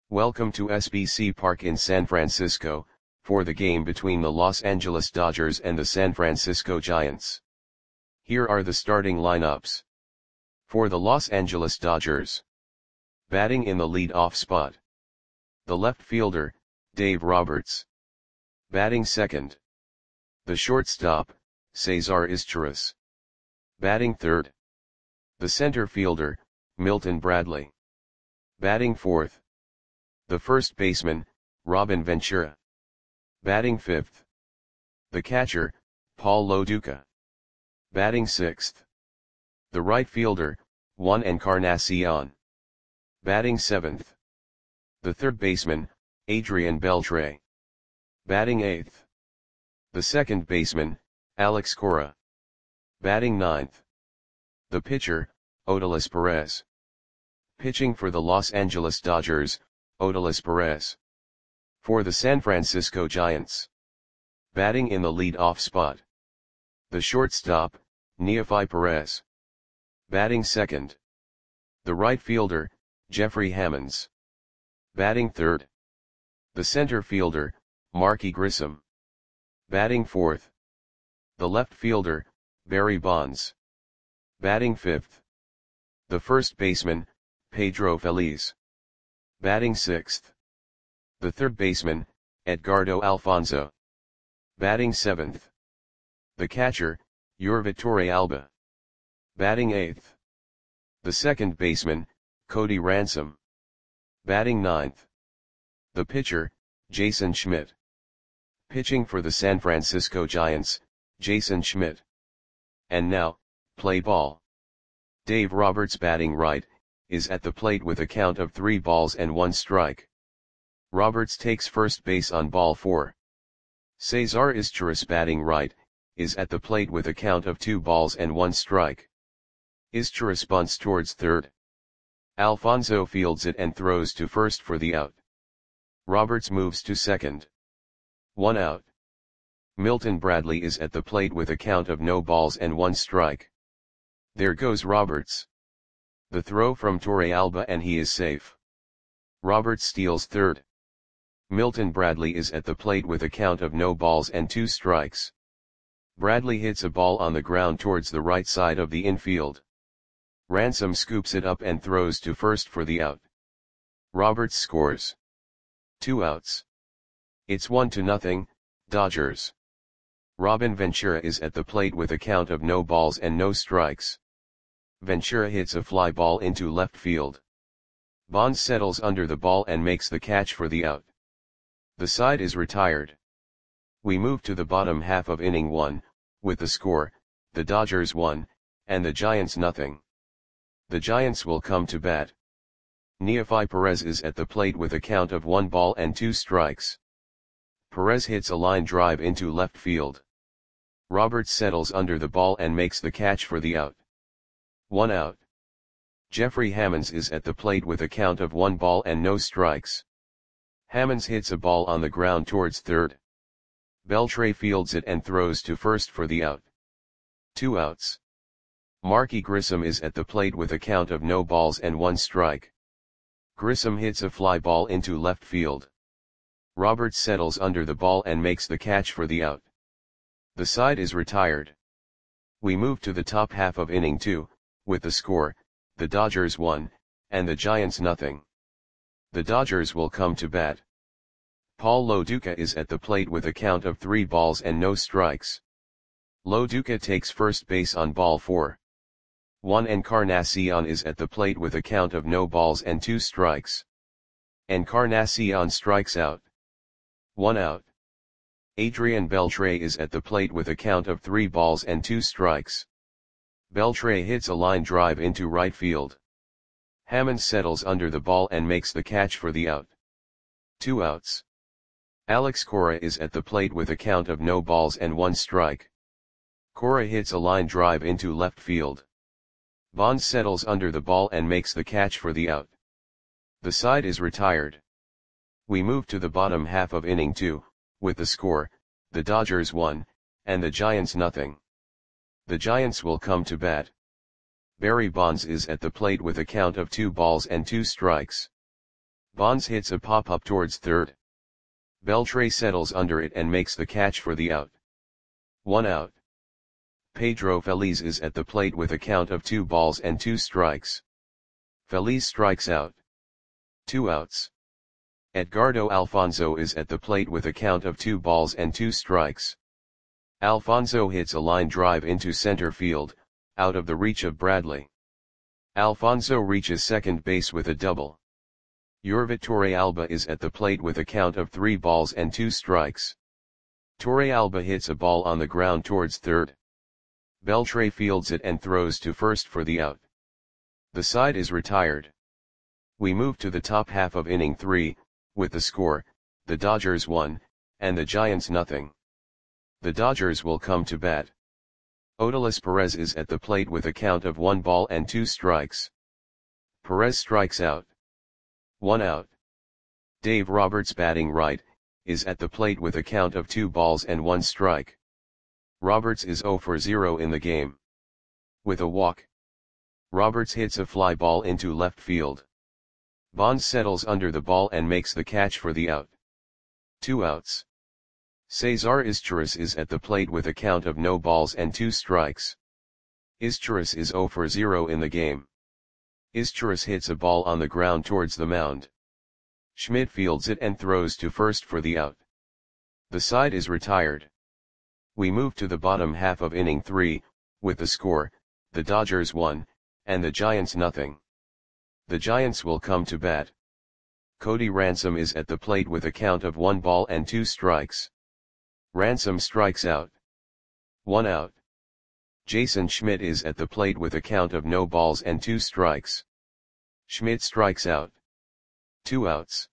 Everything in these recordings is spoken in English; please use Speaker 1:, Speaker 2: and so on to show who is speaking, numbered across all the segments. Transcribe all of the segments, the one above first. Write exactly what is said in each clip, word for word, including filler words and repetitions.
Speaker 1: Welcome to S B C Park in San Francisco, for the game between the Los Angeles Dodgers and the San Francisco Giants. Here are the starting lineups. For the Los Angeles Dodgers. Batting in the lead-off spot. The left fielder, Dave Roberts. Batting second. The shortstop, Cesar Izturis. Batting third. The center fielder, Milton Bradley. Batting fourth. The first baseman, Robin Ventura. Batting fifth. The catcher, Paul Lo Duca. Batting sixth. The right fielder, Juan Encarnacion. Batting seventh. The third baseman, Adrian Beltre. Batting eighth. The second baseman, Alex Cora. Batting ninth. The pitcher, Odalis Perez. Pitching for the Los Angeles Dodgers, Odalis Perez. For the San Francisco Giants. Batting in the lead-off spot. The shortstop, Neofi Perez. Batting second. The right fielder, Jeffrey Hammonds. Batting third. The center fielder, Marky Grissom. Batting fourth. The left fielder, Barry Bonds. Batting fifth. The first baseman, Pedro Feliz. Batting sixth. The third baseman, Edgardo Alfonzo. Batting seventh. The catcher, Yurvatore Alba. Batting eighth. The second baseman, Cody Ransom. Batting ninth. The pitcher, Jason Schmidt. Pitching for the San Francisco Giants, Jason Schmidt. And now, play ball. Dave Roberts batting right, is at the plate with a count of three balls and one strike. Roberts takes first base on ball four. Cesar Izturis batting right, is at the plate with a count of two balls and one strike. Izturis bunts towards third. Alfonzo fields it and throws to first for the out. Roberts moves to second. One out. Milton Bradley is at the plate with a count of no balls and one strike. There goes Roberts. The throw from Torre Alba and he is safe. Roberts steals third. Milton Bradley is at the plate with a count of no balls and two strikes. Bradley hits a ball on the ground towards the right side of the infield. Ransom scoops it up and throws to first for the out. Roberts scores. Two outs. It's one to nothing, Dodgers. Robin Ventura is at the plate with a count of no balls and no strikes. Ventura hits a fly ball into left field. Bonds settles under the ball and makes the catch for the out. The side is retired. We move to the bottom half of inning one, with the score, the Dodgers one, and the Giants nothing. The Giants will come to bat. Neofi Perez is at the plate with a count of one ball and two strikes. Perez hits a line drive into left field. Roberts settles under the ball and makes the catch for the out. One out. Jeffrey Hammonds is at the plate with a count of one ball and no strikes. Hammonds hits a ball on the ground towards third. Beltre fields it and throws to first for the out. Two outs. Marky Grissom is at the plate with a count of no balls and one strike. Grissom hits a fly ball into left field. Roberts settles under the ball and makes the catch for the out. The side is retired. We move to the top half of inning two, with the score, the Dodgers one, and the Giants nothing. The Dodgers will come to bat. Paul Lo Duca is at the plate with a count of three balls and no strikes. Lo Duca takes first base on ball four. Juan Encarnacion is at the plate with a count of no balls and two strikes. Encarnacion strikes out. One out. Adrian Beltre is at the plate with a count of three balls and two strikes. Beltre hits a line drive into right field. Hammond settles under the ball and makes the catch for the out. Two outs. Alex Cora is at the plate with a count of no balls and one strike. Cora hits a line drive into left field. Bonds settles under the ball and makes the catch for the out. The side is retired. We move to the bottom half of inning two, with the score, the Dodgers one, and the Giants nothing. The Giants will come to bat. Barry Bonds is at the plate with a count of two balls and two strikes. Bonds hits a pop-up towards third. Beltre settles under it and makes the catch for the out. One out. Pedro Feliz is at the plate with a count of two balls and two strikes. Feliz strikes out. Two outs. Edgardo Alfonso is at the plate with a count of two balls and two strikes. Alfonso hits a line drive into center field, out of the reach of Bradley. Alfonso reaches second base with a double. Yorvit Torrealba is at the plate with a count of three balls and two strikes. Torrealba hits a ball on the ground towards third. Beltre fields it and throws to first for the out. The side is retired. We move to the top half of inning three, with the score, the Dodgers one, and the Giants nothing. The Dodgers will come to bat. Odalis Perez is at the plate with a count of one ball and two strikes. Perez strikes out. One out. Dave Roberts, batting right, is at the plate with a count of two balls and one strike. Roberts is zero for zero in the game. With a walk. Roberts hits a fly ball into left field. Bonds settles under the ball and makes the catch for the out. Two outs. Cesar Izturis is at the plate with a count of no balls and two strikes. Izturis is zero for zero in the game. Izturis hits a ball on the ground towards the mound. Schmidt fields it and throws to first for the out. The side is retired. We move to the bottom half of inning three, with the score, the Dodgers one, and the Giants nothing. The Giants will come to bat. Cody Ransom is at the plate with a count of one ball and two strikes. Ransom strikes out. One out. Jason Schmidt is at the plate with a count of no balls and two strikes. Schmidt strikes out. Two outs.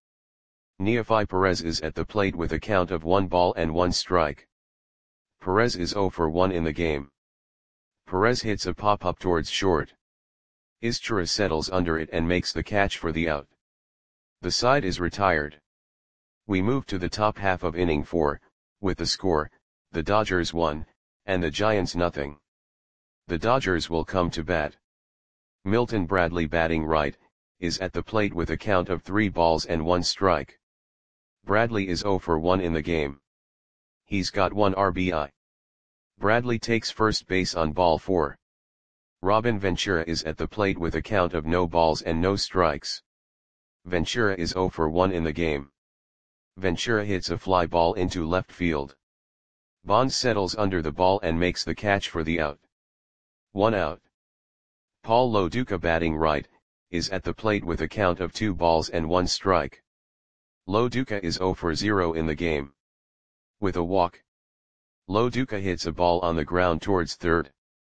Speaker 1: Neofi Perez is at the plate with a count of one ball and one strike. Perez is zero for one in the game. Perez hits a pop-up towards short. Izturis settles under it and makes the catch for the out. The side is retired. We move to the top half of inning four, with the score, the Dodgers one, and the Giants nothing. The Dodgers will come to bat. Milton Bradley, batting right, is at the plate with a count of three balls and one strike. Bradley is zero for one in the game. He's got one R B I. Bradley takes first base on ball four. Robin Ventura is at the plate with a count of no balls and no strikes. Ventura is zero for one in the game. Ventura hits a fly ball into left field. Bonds settles under the ball and makes the catch for the out. One out. Paul Lo Duca, batting right, is at the plate with a count of two balls and one strike. Lo Duca is zero for zero in the game. With a walk. Lo Duca hits a ball on the ground towards third.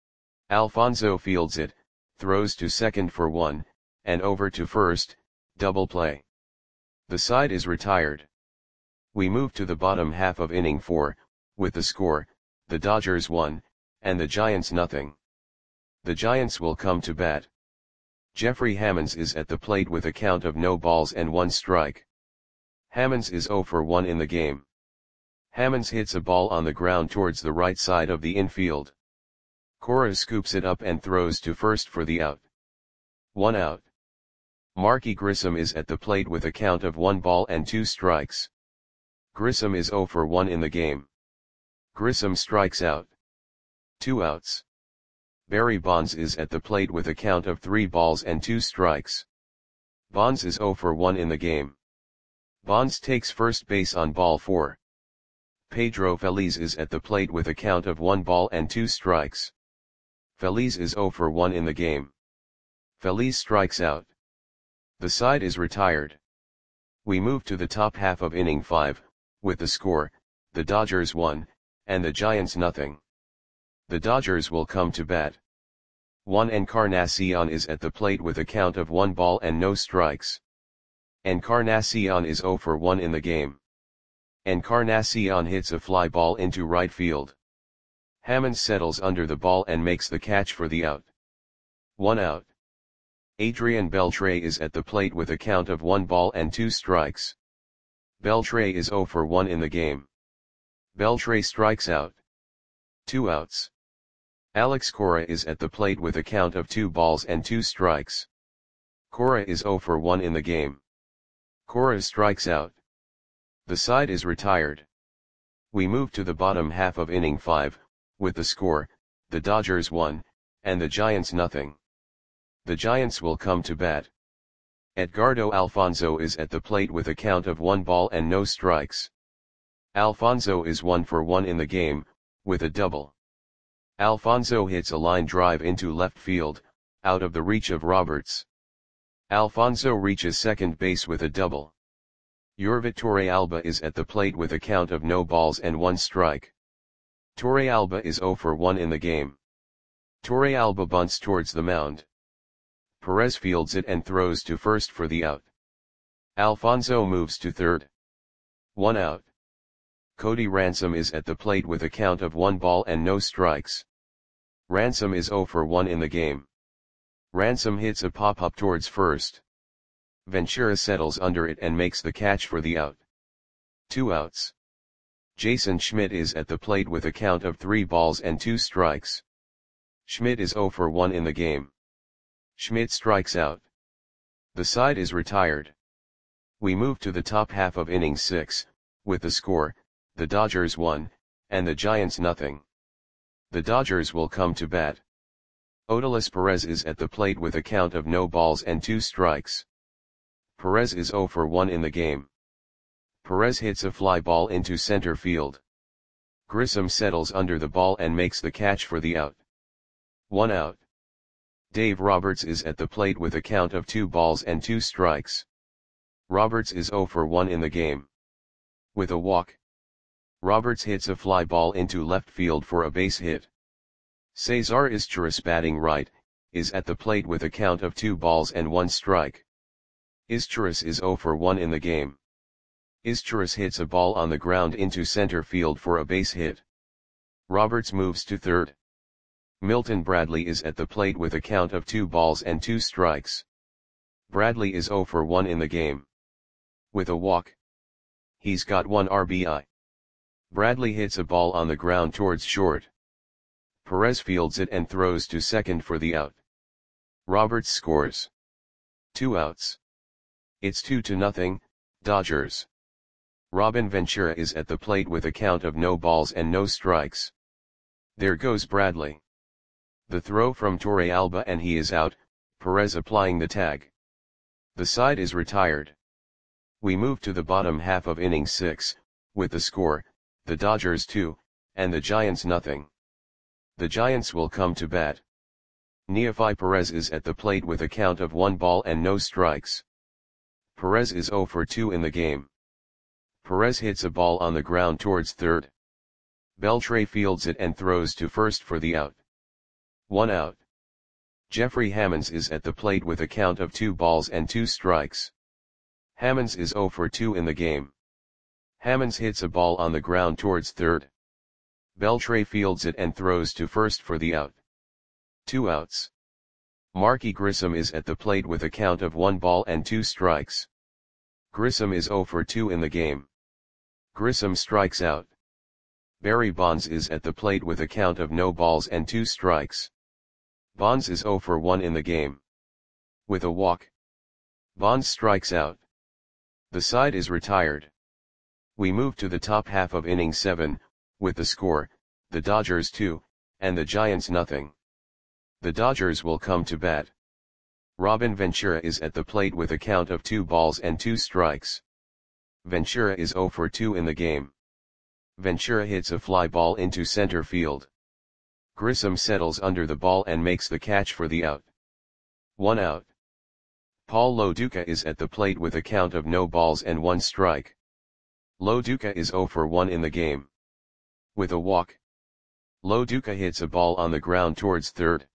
Speaker 1: Alfonso fields it, throws to second for one, and over to first, double play. The side is retired. We move to the bottom half of inning four, with the score, the Dodgers one, and the Giants nothing. The Giants will come to bat. Jeffrey Hammonds is at the plate with a count of no balls and one strike. Hammonds is zero for one in the game. Hammonds hits a ball on the ground towards the right side of the infield. Cora scoops it up and throws to first for the out. One out. Marky Grissom is at the plate with a count of one ball and two strikes. Grissom is zero for one in the game. Grissom strikes out. Two outs. Barry Bonds is at the plate with a count of three balls and two strikes. Bonds is zero for one in the game. Bonds takes first base on ball four. Pedro Feliz is at the plate with a count of one ball and two strikes. Feliz is zero for one in the game. Feliz strikes out. The side is retired. We move to the top half of inning five, with the score, the Dodgers one, and the Giants nothing. The Dodgers will come to bat. Juan Encarnacion is at the plate with a count of one ball and no strikes. Encarnacion is zero for one in the game. Encarnacion hits a fly ball into right field. Hammonds settles under the ball and makes the catch for the out. One out. Adrian Beltre is at the plate with a count of one ball and two strikes. Beltre is zero for one in the game. Beltre strikes out. Two outs. Alex Cora is at the plate with a count of two balls and two strikes. Cora is zero for one in the game. Cora strikes out. The side is retired. We move to the bottom half of inning five, with the score, the Dodgers one, and the Giants nothing. The Giants will come to bat. Edgardo Alfonzo is at the plate with a count of one ball and no strikes. Alfonzo is one for one in the game, with a double. Alfonzo hits a line drive into left field, out of the reach of Roberts. Alfonzo reaches second base with a double. Yorvit Torrealba is at the plate with a count of no balls and one strike. Torrealba is zero for one in the game. Torrealba bunts towards the mound. Perez fields it and throws to first for the out. Alfonzo moves to third. One out. Cody Ransom is at the plate with a count of one ball and no strikes. Ransom is zero for one in the game. Ransom hits a pop-up towards first. Ventura settles under it and makes the catch for the out. Two outs. Jason Schmidt is at the plate with a count of three balls and two strikes. Schmidt is zero for one in the game. Schmidt strikes out. The side is retired. We move to the top half of inning six, with the score, the Dodgers one, and the Giants nothing. The Dodgers will come to bat. Odalis Perez is at the plate with a count of no balls and two strikes. Perez is zero for one in the game. Perez hits a fly ball into center field. Grissom settles under the ball and makes the catch for the out. One out. Dave Roberts is at the plate with a count of two balls and two strikes. Roberts is zero for one in the game. With a walk. Roberts hits a fly ball into left field for a base hit. Cesar Izturis, batting right, is at the plate with a count of two balls and one strike. Izturis is zero for one in the game. Izturis hits a ball on the ground into center field for a base hit. Roberts moves to third. Milton Bradley is at the plate with a count of two balls and two strikes. Bradley is zero for one in the game. With a walk. He's got one R B I. Bradley hits a ball on the ground towards short. Perez fields it and throws to second for the out. Roberts scores. Two outs. It's two to nothing, Dodgers. Robin Ventura is at the plate with a count of no balls and no strikes. There goes Bradley. The throw from Torrealba and he is out, Perez applying the tag. The side is retired. We move to the bottom half of inning six, with the score, the Dodgers two, and the Giants nothing. The Giants will come to bat. Neefi Perez is at the plate with a count of one ball and no strikes. Perez is zero for two in the game. Perez hits a ball on the ground towards third. Beltre fields it and throws to first for the out. One out. Jeffrey Hammonds is at the plate with a count of two balls and two strikes. Hammonds is zero for two in the game. Hammonds hits a ball on the ground towards third. Beltre fields it and throws to first for the out. Two outs. Marky Grissom is at the plate with a count of one ball and two strikes. Grissom is zero for two in the game. Grissom strikes out. Barry Bonds is at the plate with a count of no balls and two strikes. Bonds is zero for one in the game. With a walk. Bonds strikes out. The side is retired. We move to the top half of inning seven, with the score, the Dodgers two, and the Giants nothing. The Dodgers will come to bat. Robin Ventura is at the plate with a count of two balls and two strikes. Ventura is zero for two in the game. Ventura hits a fly ball into center field. Grissom settles under the ball and makes the catch for the out. One out. Paul Lo Duca is at the plate with a count of no balls and one strike. Lo Duca is zero for one in the game. With a walk. Lo Duca hits a ball on the ground towards third.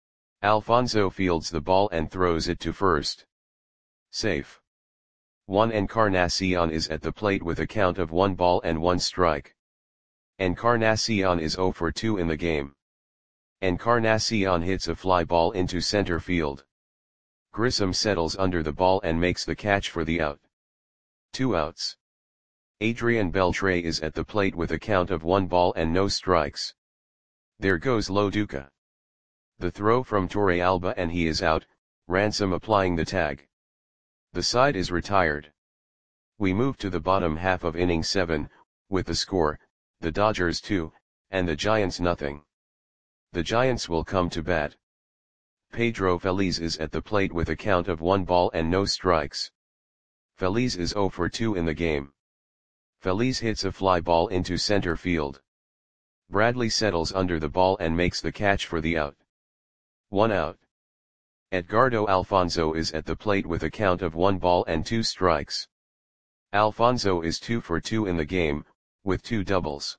Speaker 1: Alfonzo fields the ball and throws it to first. Safe. Juan Encarnacion is at the plate with a count of one ball and one strike. Encarnacion is zero for two in the game. Encarnacion hits a fly ball into center field. Grissom settles under the ball and makes the catch for the out. Two outs. Adrian Beltre is at the plate with a count of one ball and no strikes. There goes Lo Duca. The throw from Torrealba and he is out, Ransom applying the tag. The side is retired. We move to the bottom half of inning seven, with the score, the Dodgers two, and the Giants nothing. The Giants will come to bat. Pedro Feliz is at the plate with a count of one ball and no strikes. Feliz is zero for two in the game. Feliz hits a fly ball into center field. Bradley settles under the ball and makes the catch for the out. One out. Edgardo Alfonzo is at the plate with a count of one ball and two strikes. Alfonzo is two for two in the game, with two doubles.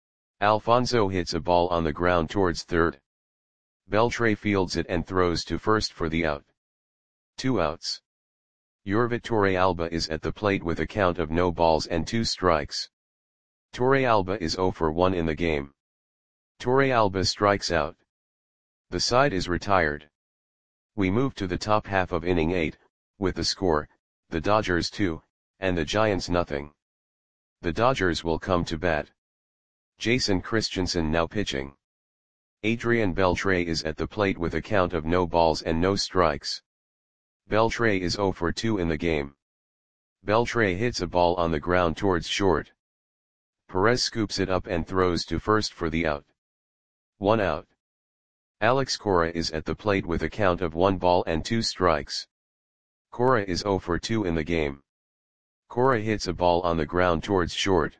Speaker 1: Alfonzo hits a ball on the ground towards third. Beltre fields it and throws to first for the out. Two outs. Yorvit Torrealba is at the plate with a count of no balls and two strikes. Torrealba is zero for one in the game. Torrealba strikes out. The side is retired. We move to the top half of inning eight, with the score, the Dodgers two, and the Giants nothing. The Dodgers will come to bat. Jason Christensen now pitching. Adrian Beltre is at the plate with a count of no balls and no strikes. Beltre is zero for two in the game. Beltre hits a ball on the ground towards short. Perez scoops it up and throws to first for the out. One out. Alex Cora is at the plate with a count of one ball and two strikes. Cora is zero for two in the game. Cora hits a ball on the ground towards short.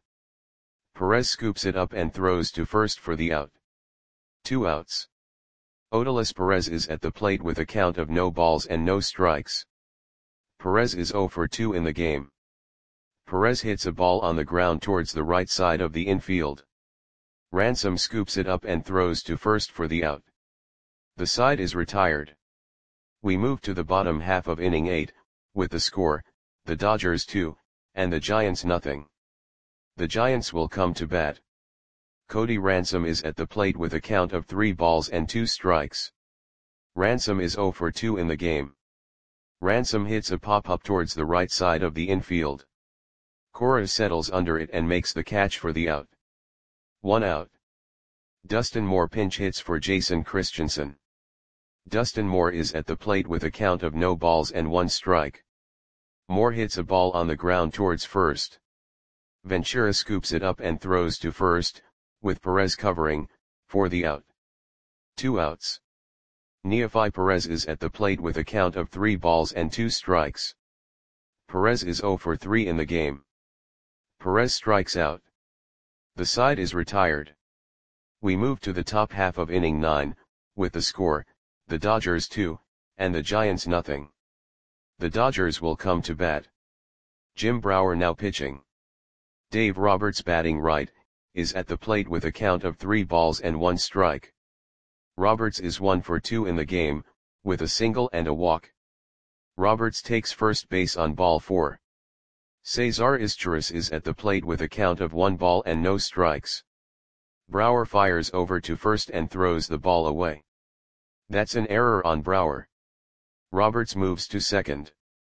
Speaker 1: Perez scoops it up and throws to first for the out. Two outs. Odalis Perez is at the plate with a count of no balls and no strikes. Perez is zero for two in the game. Perez hits a ball on the ground towards the right side of the infield. Ransom scoops it up and throws to first for the out. The side is retired. We move to the bottom half of inning eight, with the score, the Dodgers two, and the Giants nothing. The Giants will come to bat. Cody Ransom is at the plate with a count of three balls and two strikes. Ransom is zero for two in the game. Ransom hits a pop-up towards the right side of the infield. Cora settles under it and makes the catch for the out. One out. Dustin Moore pinch hits for Jason Christensen. Dustin Moore is at the plate with a count of no balls and one strike. Moore hits a ball on the ground towards first. Ventura scoops it up and throws to first, with Perez covering, for the out. Two outs. Neofi Perez is at the plate with a count of three balls and two strikes. Perez is zero for three in the game. Perez strikes out. The side is retired. We move to the top half of inning nine, with the score, the Dodgers two, and the Giants nothing. The Dodgers will come to bat. Jim Brower now pitching. Dave Roberts batting right, is at the plate with a count of three balls and one strike. Roberts is one for two in the game, with a single and a walk. Roberts takes first base on ball four. Cesar Izturis is at the plate with a count of one ball and no strikes. Brower fires over to first and throws the ball away. That's an error on Brower. Roberts moves to second.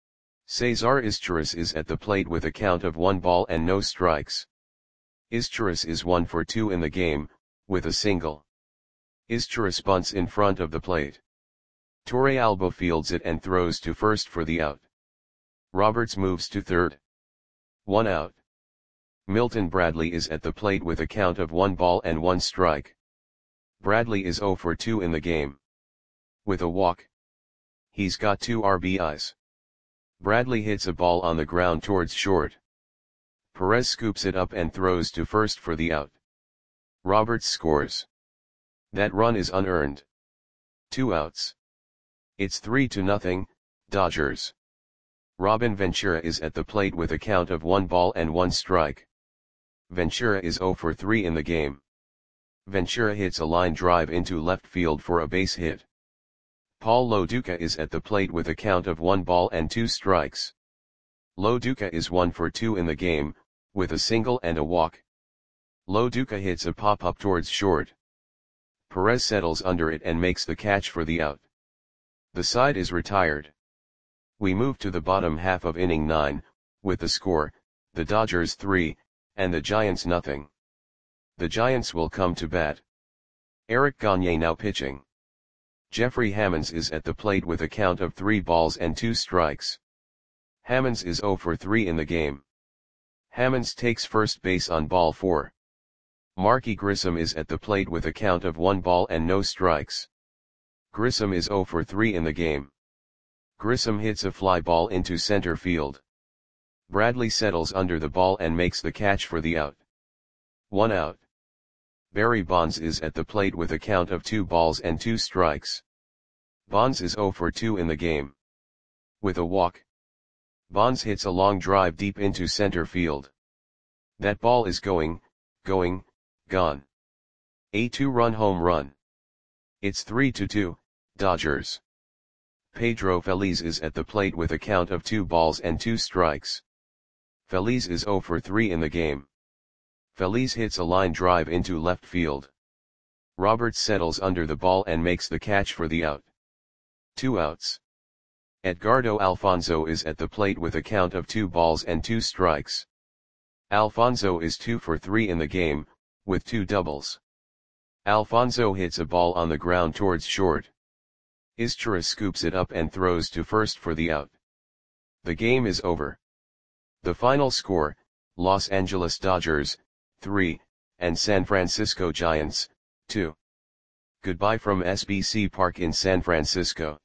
Speaker 1: Cesar Izturis is at the plate with a count of one ball and no strikes. Izturis is one for two in the game, with a single. Izturis bunts in front of the plate. Torrealba fields it and throws to first for the out. Roberts moves to third. One out. Milton Bradley is at the plate with a count of one ball and one strike. Bradley is zero for two in the game. With a walk. He's got two R B Is. Bradley hits a ball on the ground towards short. Perez scoops it up and throws to first for the out. Roberts scores. That run is unearned. Two outs. It's three to nothing, Dodgers. Robin Ventura is at the plate with a count of one ball and one strike. Ventura is zero for three in the game. Ventura hits a line drive into left field for a base hit. Paul Loduca is at the plate with a count of one ball and two strikes. Loduca is one for two in the game, with a single and a walk. Loduca hits a pop-up towards short. Perez settles under it and makes the catch for the out. The side is retired. We move to the bottom half of inning nine, with the score, the Dodgers three, and the Giants nothing. The Giants will come to bat. Eric Gagne now pitching. Jeffrey Hammonds is at the plate with a count of three balls and two strikes. Hammonds is zero for three in the game. Hammonds takes first base on ball four. Marky Grissom is at the plate with a count of one ball and no strikes. Grissom is zero for three in the game. Grissom hits a fly ball into center field. Bradley settles under the ball and makes the catch for the out. One out. Barry Bonds is at the plate with a count of two balls and two strikes. Bonds is zero for two in the game. With a walk, Bonds hits a long drive deep into center field. That ball is going, going, gone. A two-run home run. It's three to two, Dodgers. Pedro Feliz is at the plate with a count of two balls and two strikes. Feliz is zero for three in the game. Feliz hits a line drive into left field. Roberts settles under the ball and makes the catch for the out. Two outs. Edgardo Alfonzo is at the plate with a count of two balls and two strikes. Alfonzo is two for three in the game, with two doubles. Alfonzo hits a ball on the ground towards short. Izchira scoops it up and throws to first for the out. The game is over. The final score, Los Angeles Dodgers, three, and San Francisco Giants, two. Goodbye from S B C Park in San Francisco.